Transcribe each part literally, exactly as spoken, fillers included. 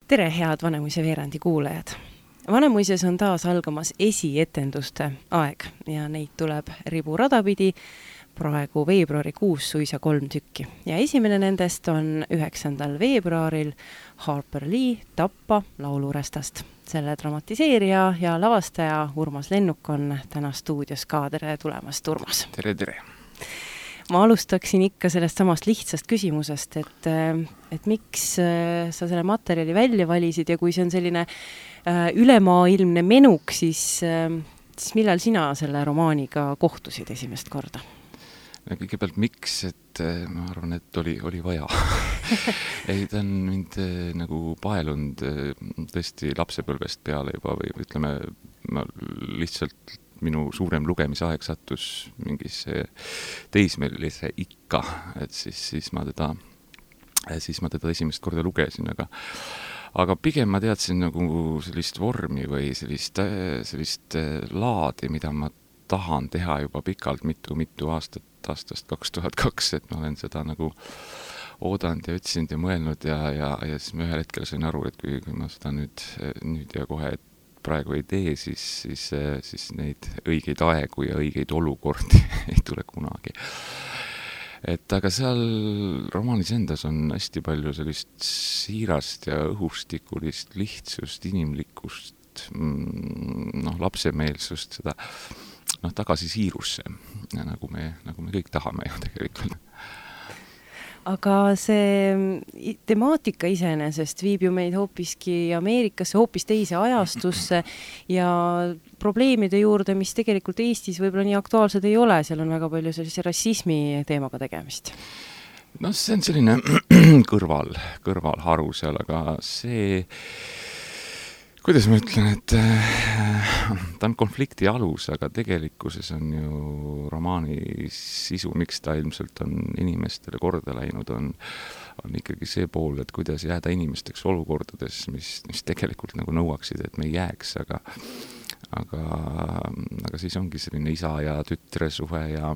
Tere, head Vanemuise veerandi kuulajad! Vanemuises on taas algamas esietenduste aeg ja neid tuleb ribu radapidi praegu veebruarikuus suisa kolm tükki. Ja esimene nendest on üheksandal veebruaril Harper Lee Tappa laulurestast. Selle dramatiseerija ja lavastaja Urmas Lennuk on täna stuudios ka. Tere tulemast, Urmas! Tere, tere! Ma alustaksin ikka sellest samast lihtsast küsimusest, et, et miks sa selle materjali välja valisid ja kui see on selline ülemaailmne menuk, siis, siis millal sina selle romaaniga kohtusid esimest korda? Kõigepealt miks, et ma arvan, et oli, oli vaja. Ei, ta on mind nagu paelunud tõesti lapsepõlvest peale juba või ütleme, ma lihtsalt minu suurem lugemisaeg sattus mingis teismelise ikka, et siis, siis, ma teda, siis ma teda esimest korda lugesin, aga aga pigem ma teadsin nagu sellist vormi või sellist, sellist laadi, mida ma tahan teha juba pikalt mitu, mitu aastat, aastast kaks tuhat kaks, et ma olen seda nagu oodanud ja otsinud ja mõelnud ja, ja, ja siis ma ühel hetkel sain aru, et kui, kui ma seda nüüd, nüüd ja kohe praegu ei tee, siis, siis, siis neid õigeid aegu ja õigeid olukordi ei tule kunagi. Et aga seal romaanis endas on hästi palju sellist siirast ja õhustikulist lihtsust, inimlikkust, noh, lapsemeelsust, seda noh, tagasi siirusse, nagu me, nagu me kõik tahame ju tegelikult. Aga see temaatika iseenesest viib ju meid hoopiski Ameerikasse, hoopis teise ajastusse ja probleemide juurde, mis tegelikult Eestis võib-olla nii aktuaalsed ei ole, seal on väga palju sellise rassismi teemaga tegemist. No see on selline kõrval, kõrvalharu seal, aga see, kuidas ma ütlen, et ta on konflikti alus, aga tegelikkuses on ju romaani sisu, miks ta ilmselt on inimestele korda läinud, on, on ikkagi see pool, et kuidas jääda inimesteks olukordades, mis, mis tegelikult nagu nõuaksid, et me ei jääks, aga aga, aga siis ongi selline isa ja tütre suhe ja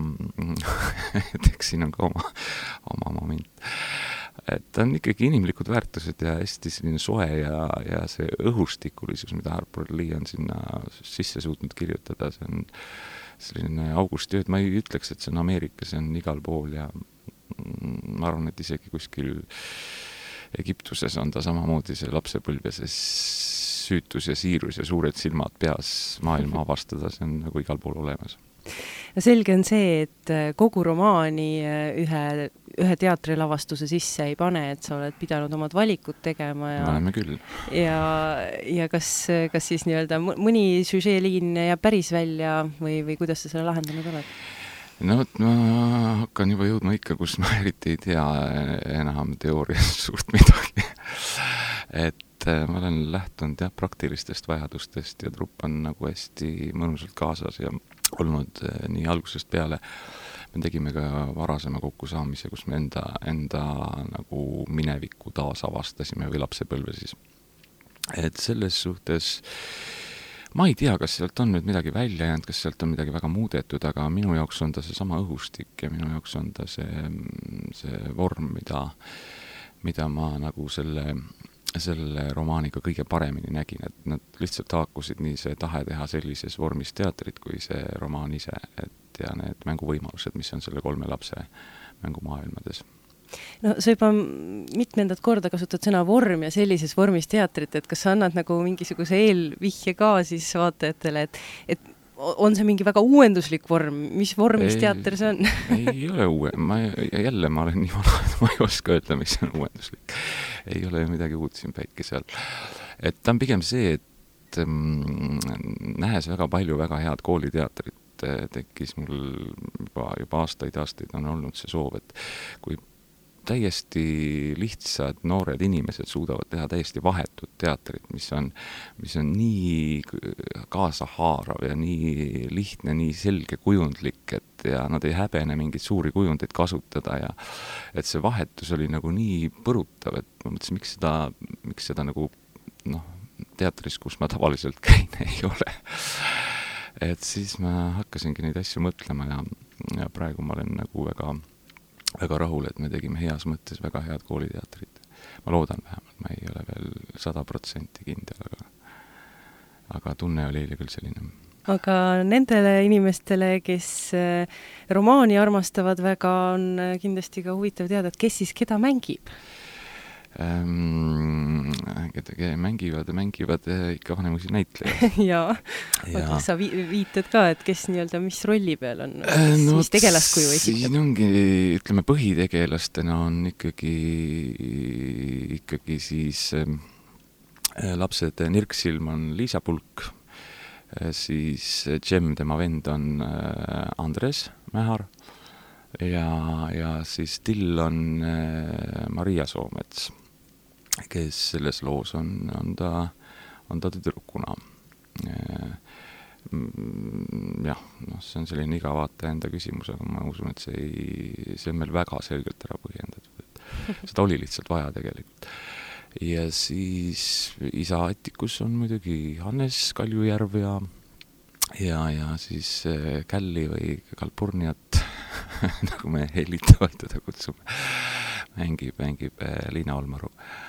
et eks siin on ka oma, oma moment. Et ta on ikkagi inimlikud väärtused ja hästi selline soe ja, ja see õhustikulisus, mida Harper Lee on sinna sisse suutnud kirjutada, see on selline augustiööd, ma ei ütleks, et see on Ameerika, see on igal pool ja ma arvan, et isegi kuskil Egiptuses on ta samamoodi see lapsepõlv ja see süütus ja siirus ja suured silmad peas maailma avastada, see on nagu igal pool olemas. Selge on see, et kogu romaani ühe, ühe teatrilavastuse sisse ei pane, et sa oled pidanud omad valikud tegema ja, oleme küll. ja, ja kas, kas siis nii-öelda mõni süžeeliin jääb päris välja või, või kuidas sa selle lahendanud oled? No vot, ma hakkan juba jõudma ikka, kus ma eriti ei tea enam teooriast suurt midagi. Et ma olen lähtunud jah, praktilistest vajadustest ja trupp on nagu hästi mõnusalt kaasas ja olnud nii algusest peale. Me tegime ka varasema kokkusaamise, kus me enda, enda nagu minevikku taas avastasime või lapsepõlve siis. Et selles suhtes ma ei tea, kas sealt on nüüd midagi välja jäänud, kas sealt on midagi väga muudetud, aga minu jaoks on ta see sama õhustik ja minu jaoks on ta see, see vorm, mida, mida ma nagu selle selle romaaniga kõige paremini nägin, et nad lihtsalt haakusid nii see tahe teha sellises vormis teatrit kui see romaan ise, et ja need mänguvõimalused, mis on selle kolme lapse mängumaailmades. No sa juba mitmendat korda kasutad sõna vorm ja sellises vormis teatrit, et kas sa annad nagu mingisuguse eelvihje ka siis vaatajatele, et, et on see mingi väga uuenduslik vorm? Mis vormis ei, teater see on? Ei ole uue. Ma, jälle ma olen nii vana, et ma ei oska öelda, mis on uuenduslik. Ei ole midagi uut siin päike seal. Et ta on pigem see, et mm, nähes väga palju väga head kooliteatrit tekkis mul juba, juba aastaid, aastaid on olnud see soov, et kui täiesti lihtsad noored inimesed suudavad teha täiesti vahetut teatrit, mis on, mis on nii kaasahaarav ja nii lihtne, nii selge kujundlik, et ja nad ei häbene mingeid suuri kujundeid kasutada ja et see vahetus oli nagu nii põrutav, et ma mõtlesin, miks seda, miks seda nagu noh, teatris, kus ma tavaliselt käin, ei ole. Et siis ma hakkasingi neid asju mõtlema ja, ja praegu ma olen nagu väga väga rahul, et me tegime heas mõttes väga head kooliteatrit. Ma loodan vähemalt, ma ei ole veel sada protsenti kindel, aga aga tunne oli eile küll selline. Aga nendele inimestele, kes romaani armastavad väga, on kindlasti ka huvitav teada, et kes siis keda mängib? Ähm, keda mängivad ja mängivad ikka Vanemuise näitlejad. Jaa, aga sa viitad ka, et kes nii-öelda mis rolli peal on, kes, no, mis tegelaskuju esitab? Siin ongi, ütleme, põhitegelastena on ikkagi, ikkagi siis äh, lapsed Nirksilm on Liisa Pulk, siis Jem, tema vend on Andres Mähar ja, ja siis Till on Maria Soomets, kes selles loos on, on ta, on ta tüdrukuna. Jah, no see on selline iga vaata enda küsimus, aga ma usun, et see, ei, see on meil väga selgelt ära põhjendatud, et seda oli lihtsalt vaja tegelikult. Ja siis isa Attikus on muidugi Hannes Kaljujärv ja, ja, ja siis Källi või Kalpurniat, nagu me helitavalt teda kutsume, mängib, mängib Liina Olmaru.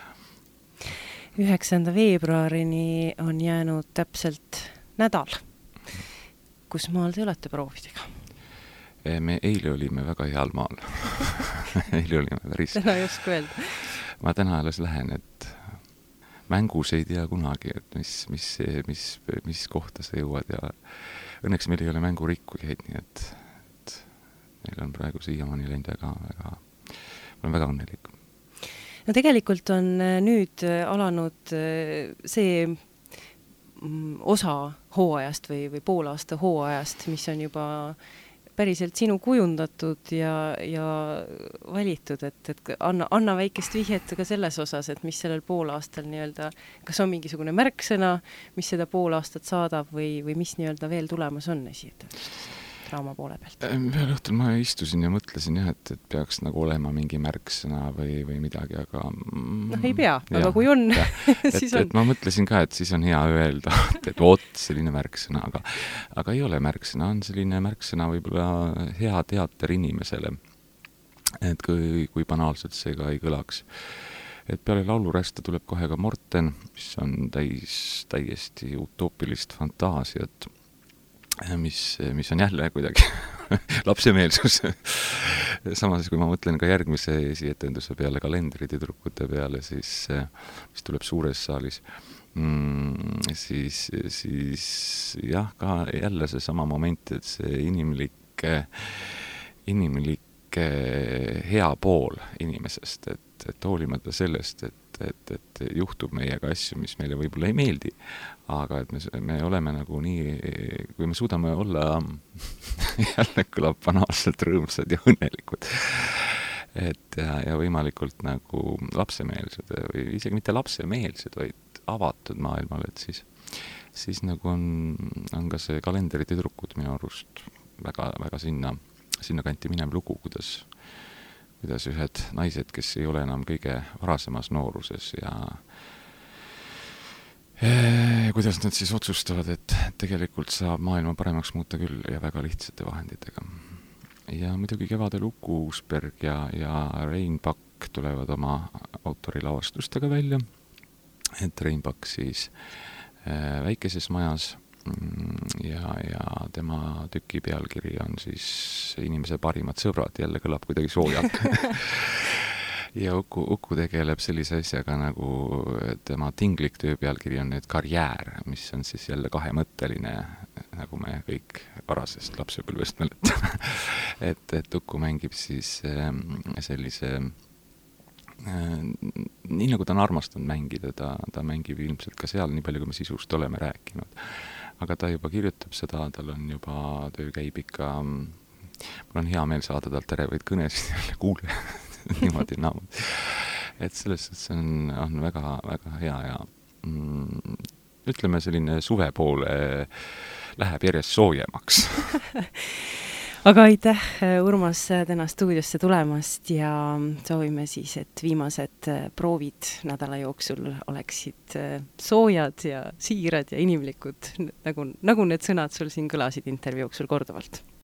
üheksanda veebruarini on jäänud täpselt nädal. Kus maal te olete proovidega? Me eile olime väga heal maal. Eile olime päris... Täna ei oska öelda. Ma täna alles lähen, et mängus ei tea kunagi, et mis, mis, mis, mis kohta sa jõuad ja õnneks meil ei ole mängurikkujaid, nii et, et meil on praegu siiamaani läinud väga, väga, ma olen väga õnnelik. No tegelikult on nüüd alanud see osa hooajast või, või poolaasta hooajast, mis on juba päriselt sinu kujundatud ja, ja valitud, et, et anna, anna väikest vihjet ka selles osas, et mis sellel poolaastal nii-öelda, kas on mingisugune märksõna, mis seda poolaastat saadab või, või mis nii-öelda veel tulemas on esietendustest draama poole pealt? Ühel õhtul ma istusin ja mõtlesin jah, et, et peaks nagu olema mingi märksõna või, või midagi, aga... noh, ei pea, aga kui on, siis et, on. Et ma mõtlesin ka, et siis on hea öelda, et, et oot, selline märksõna, aga, aga ei ole märksõna, on selline märksõna võib-olla hea teater inimesele. Et kui, kui banaalselt see ka ei kõlaks. Et peale lauluresta tuleb kohe ka Morten, mis on täis, täiesti utoopilist fantaasiat, mis, mis on jälle kuidagi lapsemeelsus. Samas, kui ma mõtlen ka järgmise esietenduse peale, kalendritüdrukute peale, siis, mis tuleb suures saalis, mm, siis, siis jah, ka jälle see sama moment, et see inimlik, inimlik hea pool inimesest, et, et hoolimata sellest, et et, et juhtub meiega asju, mis meile võib-olla ei meeldi, aga et me, me oleme nagu nii, kui me suudame olla jälle kõlab banaalselt rõõmsad ja õnnelikud, et ja, ja võimalikult nagu lapsemeelsed või isegi mitte lapsemeelsed, vaid avatud maailmale, et siis, siis nagu on, on ka see kalendritüdrukud minu arust väga, väga sinna, sinna kanti minev lugu, kuidas kuidas ühed naised, kes ei ole enam kõige varasemas nooruses ja e, kuidas nad siis otsustavad, et tegelikult saab maailma paremaks muuta küll ja väga lihtsate vahenditega. Ja muidugi kevadel Uku Uusberg ja, ja Rein Pakk tulevad oma autorilavastustega välja, et Rein Pakk siis e, Väikeses majas ja, ja tema tüki pealkiri on siis Inimese parimad sõbrad, jälle kõlab kuidagi soojalt. Ja Uku, Uku tegeleb sellise asjaga nagu tema tinglik töö pealkiri on nüüd karjäär, mis on siis jälle kahemõtteline, nagu me kõik varasest lapsepõlvest mäletame. et, et Uku mängib siis sellise nii nagu ta on armastanud mängida, ta, ta mängib ilmselt ka seal, nii palju kui me sisust oleme rääkinud. Aga ta juba kirjutab seda, tal on juba töö käib ikka, mul on hea meel saada talt terevaid kõnesid jälle kuule, niimoodi naamud. Et selles suhtes on, on väga, väga hea ja mm, ütleme selline suve poole läheb järjest soojemaks. Aga aitäh, Urmas, täna stuudiosse tulemast ja soovime siis, et viimased proovid nädala jooksul oleksid soojad ja siirad ja inimlikud, nagu, nagu need sõnad sul siin kõlasid intervjuu jooksul korduvalt.